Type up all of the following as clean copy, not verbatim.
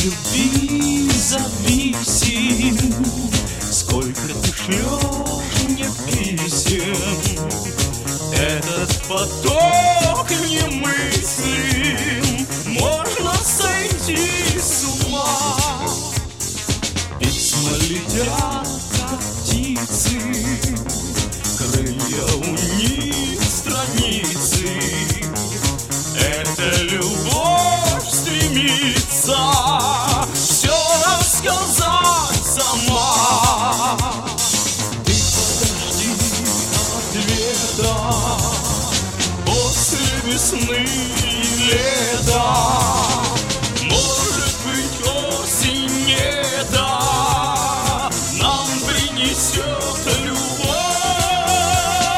любви зависим, сколько ты шлешь мне писем. Этот поток немыслим, можно сойти с ума. Письма летят, как птицы, крылья у них страницы. Эта любовь стремится все рассказать сама. Ты подожди ответа после весны и лета. Может быть, осень это нам принесет любовь.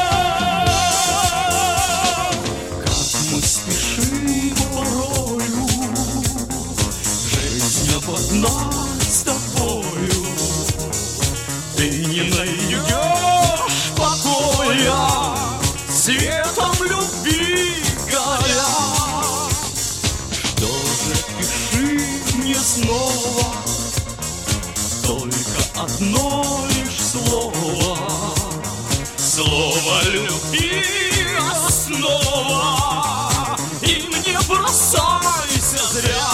Как мы спешим порою, жизнь одна с тобою. Ты не найдешь покоя, светом любви горя. Что же, пиши мне снова, только одно лишь слово. Слово любви основа, и не бросайся зря.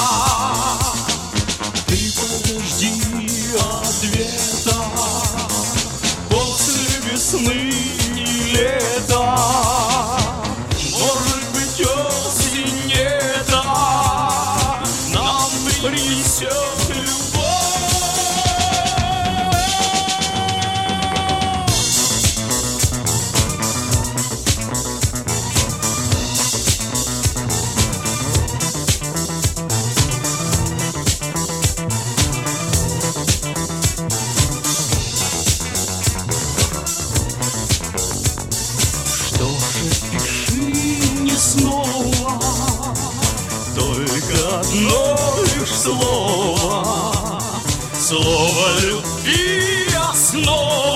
Ты подожди ответа после весны и лета. Может быть, осень это нам принесет любовь. Что же, пиши мне снова, только одно лишь слово. Слово любви основа.